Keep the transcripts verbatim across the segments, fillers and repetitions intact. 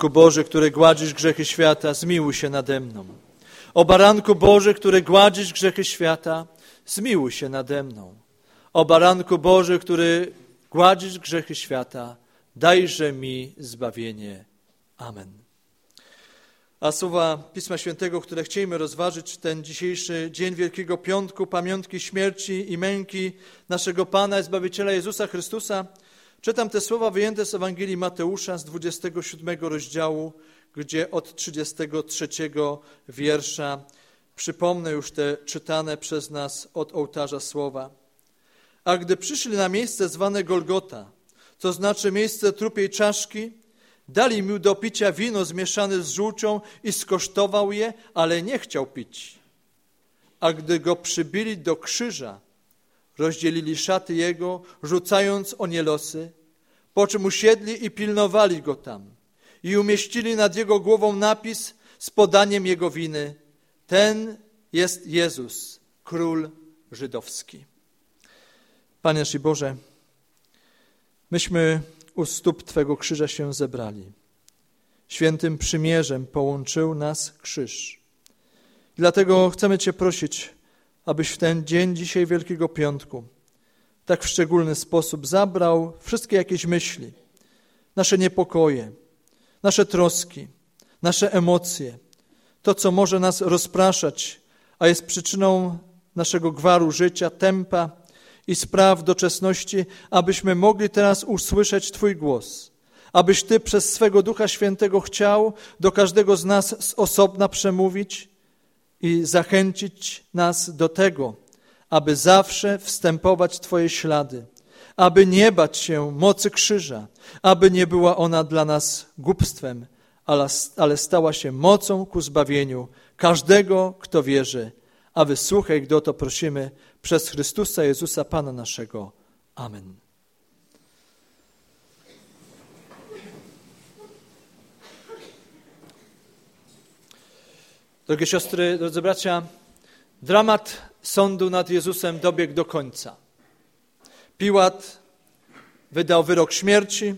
Baranku Boży, który gładzisz grzechy świata, zmiłuj się nade mną. O Baranku Boży, który gładzisz grzechy świata, zmiłuj się nade mną. O Baranku Boży, który gładzisz grzechy świata, dajże mi zbawienie. Amen. A słowa Pisma Świętego, które chcielibyśmy rozważyć ten dzisiejszy dzień Wielkiego Piątku, pamiątki śmierci i męki naszego Pana i Zbawiciela Jezusa Chrystusa, czytam te słowa wyjęte z Ewangelii Mateusza z dwudziestego siódmego rozdziału, gdzie od trzydziestego trzeciego wiersza przypomnę już te czytane przez nas od ołtarza słowa. A gdy przyszli na miejsce zwane Golgota, to znaczy miejsce trupiej czaszki, dali mu do picia wino zmieszane z żółcią i skosztował je, ale nie chciał pić. A gdy go przybili do krzyża, rozdzielili szaty jego, rzucając o nie losy, po czym usiedli i pilnowali go tam i umieścili nad jego głową napis z podaniem jego winy. Ten jest Jezus, król żydowski. Panie nasz Boże, myśmy u stóp Twego krzyża się zebrali. Świętym przymierzem połączył nas krzyż. Dlatego chcemy Cię prosić, abyś w ten dzień dzisiaj Wielkiego Piątku tak w szczególny sposób zabrał wszystkie jakieś myśli, nasze niepokoje, nasze troski, nasze emocje, to, co może nas rozpraszać, a jest przyczyną naszego gwaru życia, tempa i spraw doczesności, abyśmy mogli teraz usłyszeć Twój głos, abyś Ty przez swego Ducha Świętego chciał do każdego z nas z osobna przemówić i zachęcić nas do tego, aby zawsze wstępować Twoje ślady, aby nie bać się mocy krzyża, aby nie była ona dla nas głupstwem, ale stała się mocą ku zbawieniu każdego, kto wierzy. A wysłuchaj, gdy o to prosimy przez Chrystusa Jezusa, Pana naszego. Amen. Drogie siostry, drodzy bracia, dramat sądu nad Jezusem dobiegł do końca. Piłat wydał wyrok śmierci.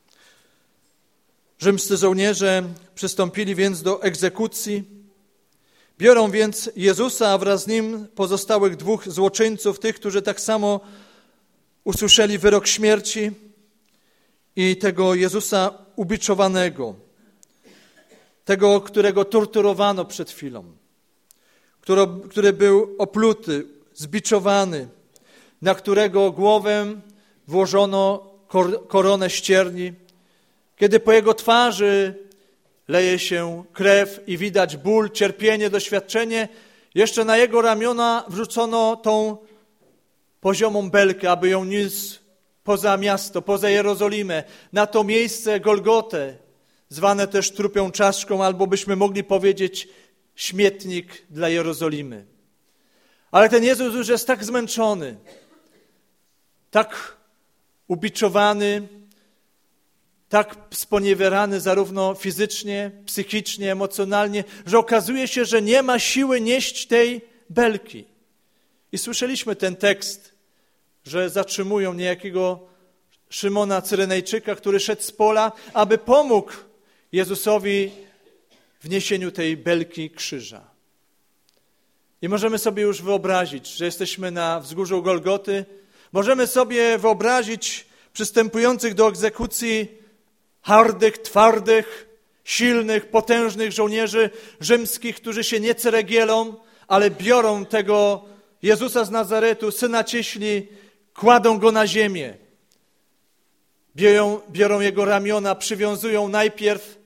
Rzymscy żołnierze przystąpili więc do egzekucji. Biorą więc Jezusa, a wraz z nim pozostałych dwóch złoczyńców, tych, którzy tak samo usłyszeli wyrok śmierci, i tego Jezusa ubiczowanego, tego, którego torturowano przed chwilą, który, który był opluty, zbiczowany, na którego głowę włożono kor, koronę ścierni, kiedy po jego twarzy leje się krew i widać ból, cierpienie, doświadczenie, jeszcze na jego ramiona wrzucono tą poziomą belkę, aby ją niósł poza miasto, poza Jerozolimę, na to miejsce Golgotę, zwane też trupią czaszką, albo byśmy mogli powiedzieć śmietnik dla Jerozolimy. Ale ten Jezus już jest tak zmęczony, tak ubiczowany, tak sponiewierany zarówno fizycznie, psychicznie, emocjonalnie, że okazuje się, że nie ma siły nieść tej belki. I słyszeliśmy ten tekst, że zatrzymują niejakiego Szymona Cyrenejczyka, który szedł z pola, aby pomógł Jezusowi w niesieniu tej belki krzyża. I możemy sobie już wyobrazić, że jesteśmy na wzgórzu Golgoty. Możemy sobie wyobrazić przystępujących do egzekucji hardych, twardych, silnych, potężnych żołnierzy rzymskich, którzy się nie ceregielą, ale biorą tego Jezusa z Nazaretu, Syna Cieśli, kładą go na ziemię. Biorą, biorą jego ramiona, przywiązują najpierw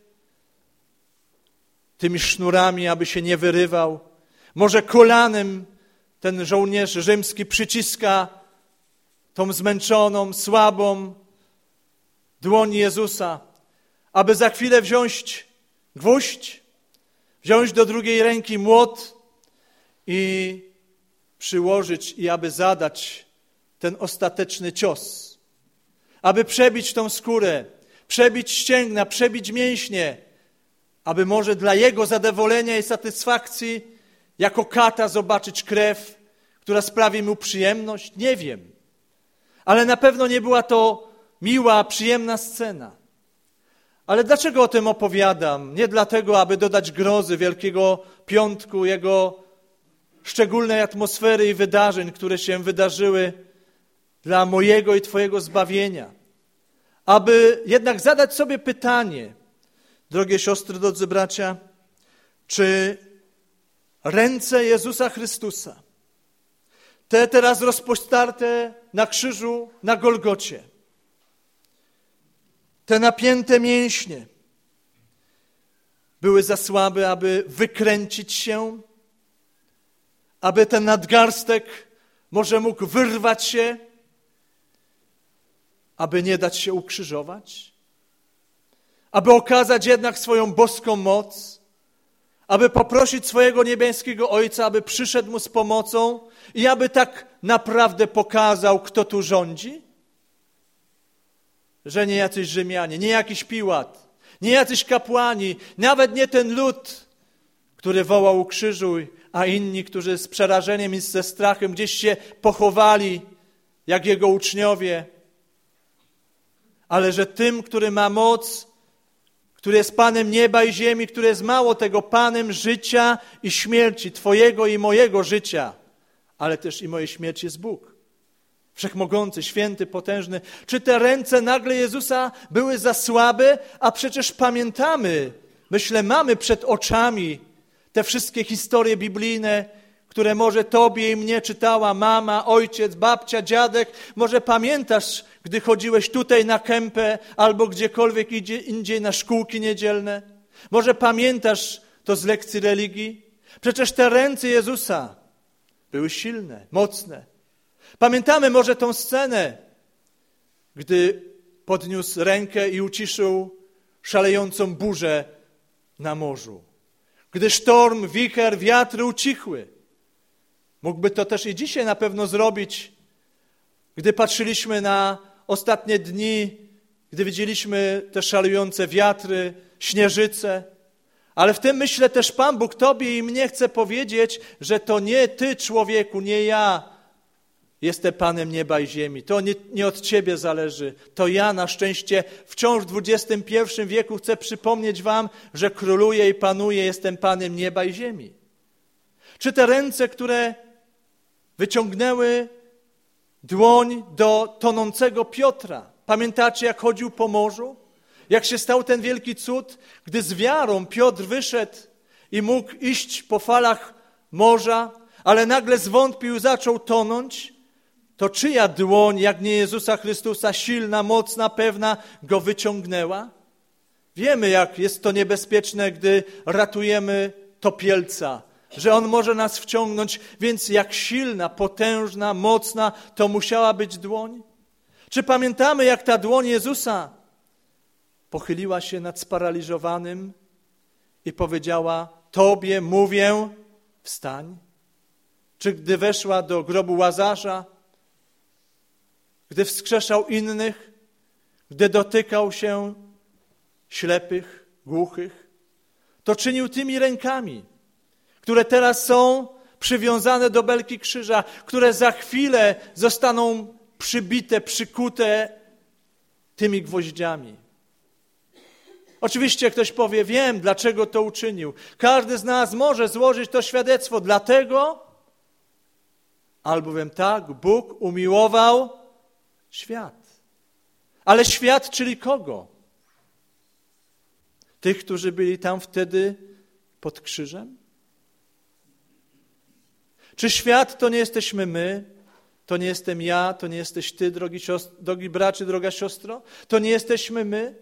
tymi sznurami, aby się nie wyrywał. Może kolanem ten żołnierz rzymski przyciska tą zmęczoną, słabą dłoń Jezusa, aby za chwilę wziąć gwóźdź, wziąć do drugiej ręki młot i przyłożyć i aby zadać ten ostateczny cios, aby przebić tą skórę, przebić ścięgna, przebić mięśnie, aby może dla jego zadowolenia i satysfakcji jako kata zobaczyć krew, która sprawi mu przyjemność? Nie wiem. Ale na pewno nie była to miła, przyjemna scena. Ale dlaczego o tym opowiadam? Nie dlatego, aby dodać grozy Wielkiego Piątku, jego szczególnej atmosfery i wydarzeń, które się wydarzyły dla mojego i Twojego zbawienia. Aby jednak zadać sobie pytanie, drogie siostry, drodzy bracia, czy ręce Jezusa Chrystusa, te teraz rozpostarte na krzyżu, na Golgocie, te napięte mięśnie były za słabe, aby wykręcić się, aby ten nadgarstek może mógł wyrwać się, aby nie dać się ukrzyżować, aby okazać jednak swoją boską moc, aby poprosić swojego niebieskiego Ojca, aby przyszedł mu z pomocą i aby tak naprawdę pokazał, kto tu rządzi? Że nie jacyś Rzymianie, nie jakiś Piłat, nie jacyś kapłani, nawet nie ten lud, który wołał ukrzyżuj, a inni, którzy z przerażeniem i ze strachem gdzieś się pochowali, jak jego uczniowie. Ale że tym, który ma moc, który jest Panem nieba i ziemi, który jest mało tego Panem życia i śmierci, Twojego i mojego życia, ale też i mojej śmierci jest Bóg. Wszechmogący, święty, potężny. Czy te ręce nagle Jezusa były za słabe? A przecież pamiętamy, myślę, mamy przed oczami te wszystkie historie biblijne, które może Tobie i mnie czytała mama, ojciec, babcia, dziadek. Może pamiętasz, gdy chodziłeś tutaj na kępę albo gdziekolwiek indziej na szkółki niedzielne? Może pamiętasz to z lekcji religii? Przecież te ręce Jezusa były silne, mocne. Pamiętamy może tą scenę, gdy podniósł rękę i uciszył szalejącą burzę na morzu. Gdy sztorm, wicher, wiatry ucichły. Mógłby to też i dzisiaj na pewno zrobić, gdy patrzyliśmy na ostatnie dni, gdy widzieliśmy te szalejące wiatry, śnieżyce. Ale w tym, myślę, też Pan Bóg Tobie i mnie chce powiedzieć, że to nie Ty, człowieku, nie ja jestem Panem nieba i ziemi. To nie, nie od Ciebie zależy. To ja na szczęście wciąż w dwudziestym pierwszym wieku chcę przypomnieć Wam, że króluję i panuję, jestem Panem nieba i ziemi. Czy te ręce, które wyciągnęły dłoń do tonącego Piotra. Pamiętacie, jak chodził po morzu? Jak się stał ten wielki cud, gdy z wiarą Piotr wyszedł i mógł iść po falach morza, ale nagle zwątpił i zaczął tonąć? To czyja dłoń, jak nie Jezusa Chrystusa, silna, mocna, pewna, go wyciągnęła? Wiemy, jak jest to niebezpieczne, gdy ratujemy topielca, że on może nas wciągnąć, więc jak silna, potężna, mocna to musiała być dłoń? Czy pamiętamy, jak ta dłoń Jezusa pochyliła się nad sparaliżowanym i powiedziała: Tobie mówię, wstań? Czy gdy weszła do grobu Łazarza, gdy wskrzeszał innych, gdy dotykał się ślepych, głuchych, to czynił tymi rękami, które teraz są przywiązane do belki krzyża, które za chwilę zostaną przybite, przykute tymi gwoździami. Oczywiście ktoś powie: wiem, dlaczego to uczynił. Każdy z nas może złożyć to świadectwo. Dlatego, albowiem tak, Bóg umiłował świat. Ale świat, czyli kogo? Tych, którzy byli tam wtedy pod krzyżem? Czy świat to nie jesteśmy my? To nie jestem ja, to nie jesteś ty, drogi, siostro, drogi brat czy droga siostro? To nie jesteśmy my?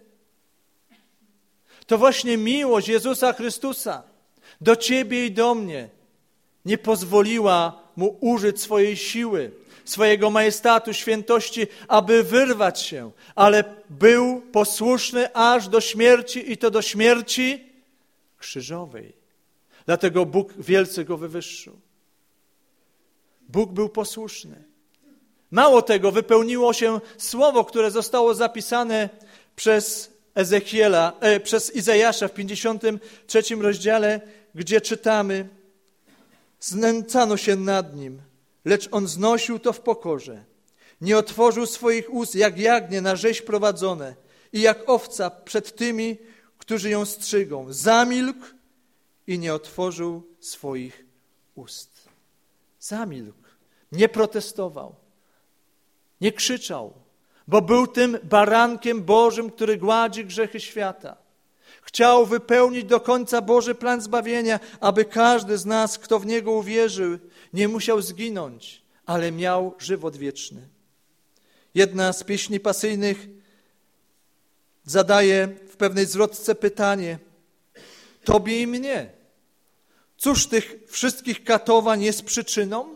To właśnie miłość Jezusa Chrystusa do ciebie i do mnie nie pozwoliła mu użyć swojej siły, swojego majestatu, świętości, aby wyrwać się, ale był posłuszny aż do śmierci i to do śmierci krzyżowej. Dlatego Bóg wielce go wywyższył. Bóg był posłuszny. Mało tego, wypełniło się słowo, które zostało zapisane przez Ezechiela, e, przez Izajasza w pięćdziesiątym trzecim rozdziale, gdzie czytamy: znęcano się nad nim, lecz on znosił to w pokorze. Nie otworzył swoich ust, jak jagnię na rzeź prowadzone i jak owca przed tymi, którzy ją strzygą. Zamilkł i nie otworzył swoich ust. Zamilkł, nie protestował, nie krzyczał, bo był tym barankiem Bożym, który gładzi grzechy świata. Chciał wypełnić do końca Boży plan zbawienia, aby każdy z nas, kto w Niego uwierzył, nie musiał zginąć, ale miał żywot wieczny. Jedna z pieśni pasyjnych zadaje w pewnej zwrotce pytanie: Tobie i mnie, cóż tych wszystkich katowań jest przyczyną?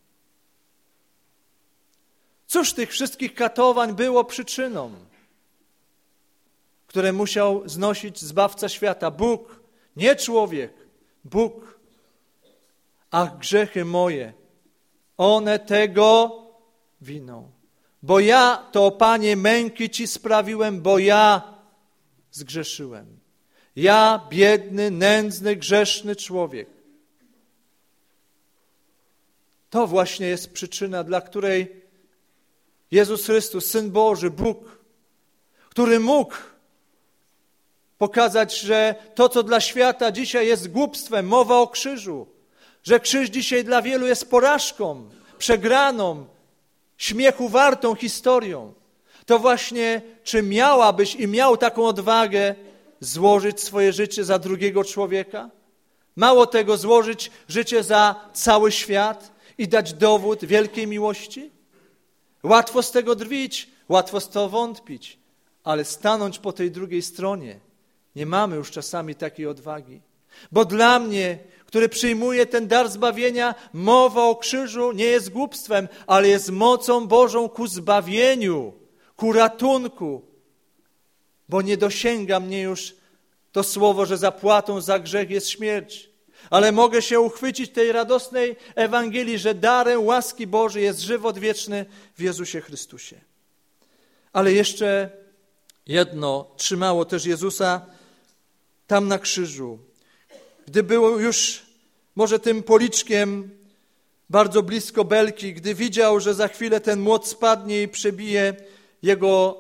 Cóż tych wszystkich katowań było przyczyną, które musiał znosić Zbawca świata? Bóg, nie człowiek, Bóg. Ach, grzechy moje, one tego winą. Bo ja to, Panie, męki Ci sprawiłem, bo ja zgrzeszyłem. Ja, biedny, nędzny, grzeszny człowiek. To właśnie jest przyczyna, dla której Jezus Chrystus, Syn Boży, Bóg, który mógł pokazać, że to, co dla świata dzisiaj jest głupstwem, mowa o krzyżu, że krzyż dzisiaj dla wielu jest porażką, przegraną, śmiechu wartą historią, to właśnie czy miałabyś i miał taką odwagę złożyć swoje życie za drugiego człowieka? Mało tego, złożyć życie za cały świat i dać dowód wielkiej miłości? Łatwo z tego drwić, łatwo z to wątpić, ale stanąć po tej drugiej stronie nie mamy już czasami takiej odwagi. Bo dla mnie, który przyjmuje ten dar zbawienia, mowa o krzyżu nie jest głupstwem, ale jest mocą Bożą ku zbawieniu, ku ratunku. Bo nie dosięga mnie już to słowo, że zapłatą za grzech jest śmierć. Ale mogę się uchwycić tej radosnej Ewangelii, że darem łaski Bożej jest żywot wieczny w Jezusie Chrystusie. Ale jeszcze jedno trzymało też Jezusa tam na krzyżu. Gdy był już może tym policzkiem bardzo blisko belki, gdy widział, że za chwilę ten młot spadnie i przebije jego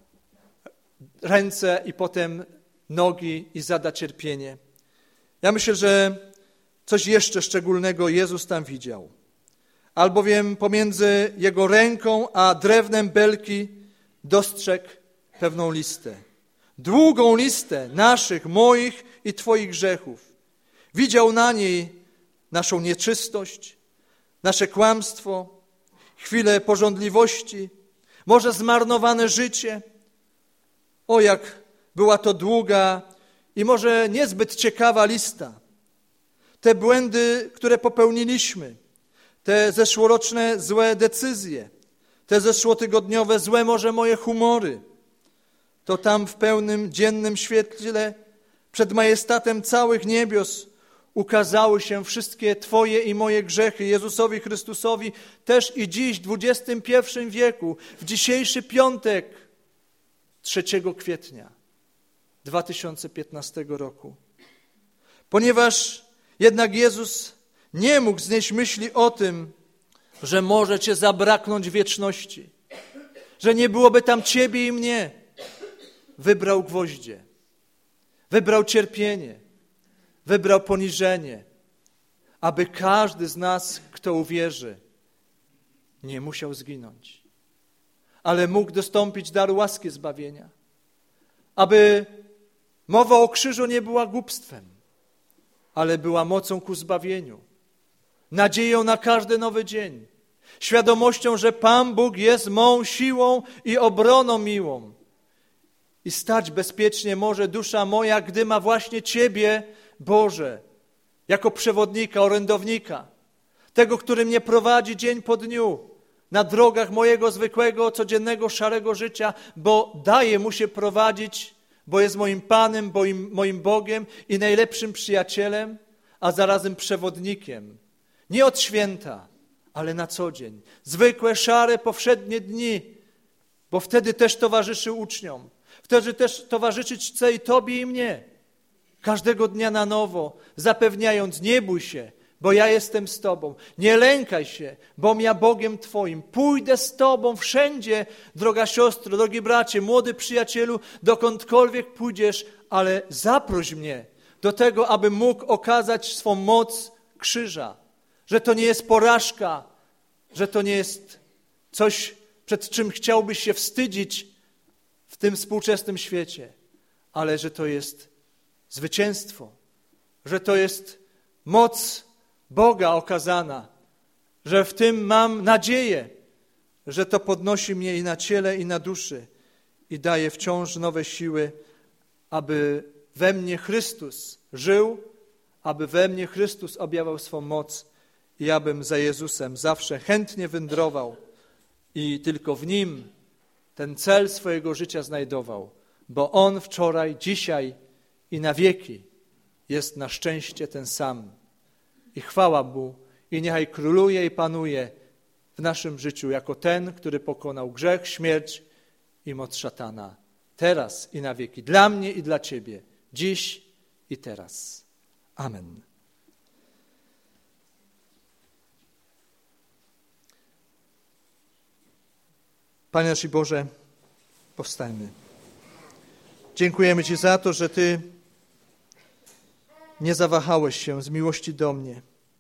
ręce i potem nogi i zada cierpienie. Ja myślę, że coś jeszcze szczególnego Jezus tam widział. Albowiem pomiędzy jego ręką a drewnem belki dostrzegł pewną listę. Długą listę naszych, moich i Twoich grzechów. Widział na niej naszą nieczystość, nasze kłamstwo, chwilę pożądliwości, może zmarnowane życie. O, jak była to długa i może niezbyt ciekawa lista. Te błędy, które popełniliśmy, te zeszłoroczne złe decyzje, te zeszłotygodniowe złe może moje humory, to tam w pełnym dziennym świetle przed majestatem całych niebios ukazały się wszystkie Twoje i moje grzechy Jezusowi Chrystusowi też i dziś, w dwudziestym pierwszym wieku, w dzisiejszy piątek, trzeciego kwietnia dwa tysiące piętnastego roku. Ponieważ jednak Jezus nie mógł znieść myśli o tym, że może Cię zabraknąć wieczności, że nie byłoby tam Ciebie i mnie. Wybrał gwoździe, wybrał cierpienie, wybrał poniżenie, aby każdy z nas, kto uwierzy, nie musiał zginąć, ale mógł dostąpić daru łaski zbawienia. Aby mowa o krzyżu nie była głupstwem, ale była mocą ku zbawieniu, nadzieją na każdy nowy dzień, świadomością, że Pan Bóg jest mą siłą i obroną miłą. I stać bezpiecznie może dusza moja, gdy ma właśnie Ciebie, Boże, jako przewodnika, orędownika, tego, który mnie prowadzi dzień po dniu na drogach mojego zwykłego, codziennego, szarego życia, bo daje Mu się prowadzić, bo jest moim Panem, moim, moim Bogiem i najlepszym przyjacielem, a zarazem przewodnikiem. Nie od święta, ale na co dzień. Zwykłe, szare, powszednie dni, bo wtedy też towarzyszy uczniom. Wtedy też towarzyszyć chce i Tobie i mnie. Każdego dnia na nowo, zapewniając, nie bój się, bo ja jestem z Tobą. Nie lękaj się, bom ja Bogiem Twoim. Pójdę z Tobą wszędzie, droga siostro, drogi bracie, młody przyjacielu, dokądkolwiek pójdziesz, ale zaproś mnie do tego, aby mógł okazać swą moc krzyża. Że to nie jest porażka, że to nie jest coś, przed czym chciałbyś się wstydzić w tym współczesnym świecie, ale że to jest zwycięstwo, że to jest moc Boga okazana, że w tym mam nadzieję, że to podnosi mnie i na ciele, i na duszy i daje wciąż nowe siły, aby we mnie Chrystus żył, aby we mnie Chrystus objawiał swą moc i abym za Jezusem zawsze chętnie wędrował i tylko w Nim ten cel swojego życia znajdował, bo On wczoraj, dzisiaj i na wieki jest na szczęście ten sam. I chwała Mu i niechaj króluje i panuje w naszym życiu jako ten, który pokonał grzech, śmierć i moc szatana. Teraz i na wieki. Dla mnie i dla Ciebie. Dziś i teraz. Amen. Panie nasz i Boże, powstańmy. Dziękujemy Ci za to, że Ty nie zawahałeś się z miłości do mnie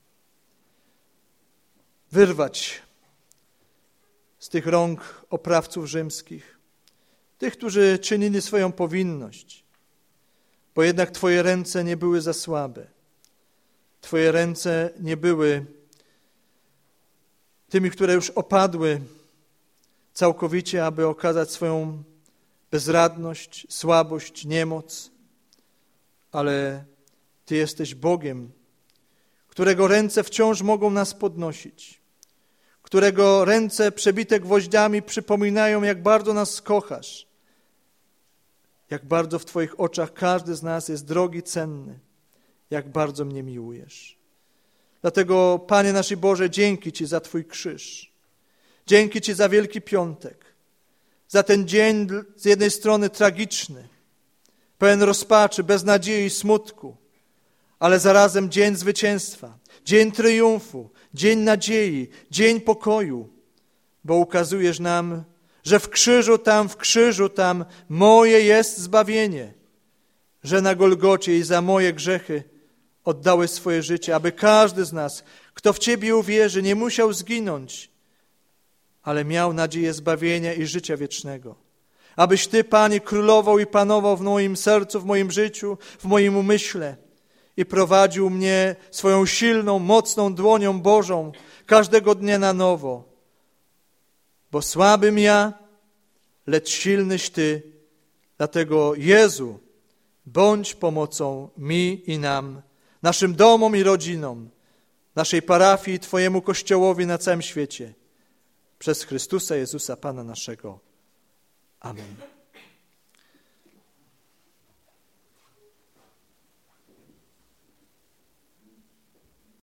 wyrwać z tych rąk oprawców rzymskich, tych, którzy czynili swoją powinność, bo jednak Twoje ręce nie były za słabe. Twoje ręce nie były tymi, które już opadły całkowicie, aby okazać swoją bezradność, słabość, niemoc, ale Ty jesteś Bogiem, którego ręce wciąż mogą nas podnosić, którego ręce przebite gwoździami przypominają, jak bardzo nas kochasz, jak bardzo w Twoich oczach każdy z nas jest drogi, cenny, jak bardzo mnie miłujesz. Dlatego, Panie nasz i Boże, dzięki Ci za Twój krzyż. Dzięki Ci za Wielki Piątek, za ten dzień z jednej strony tragiczny, pełen rozpaczy, beznadziei i smutku, ale zarazem dzień zwycięstwa, dzień triumfu, dzień nadziei, dzień pokoju, bo ukazujesz nam, że w krzyżu tam, w krzyżu tam moje jest zbawienie, że na Golgocie i za moje grzechy oddałeś swoje życie, aby każdy z nas, kto w Ciebie uwierzy, nie musiał zginąć, ale miał nadzieję zbawienia i życia wiecznego. Abyś Ty, Panie, królował i panował w moim sercu, w moim życiu, w moim umyśle i prowadził mnie swoją silną, mocną dłonią Bożą każdego dnia na nowo. Bo słabym ja, lecz silnyś Ty. Dlatego, Jezu, bądź pomocą mi i nam, naszym domom i rodzinom, naszej parafii i Twojemu Kościołowi na całym świecie. Przez Chrystusa Jezusa, Pana naszego. Amen.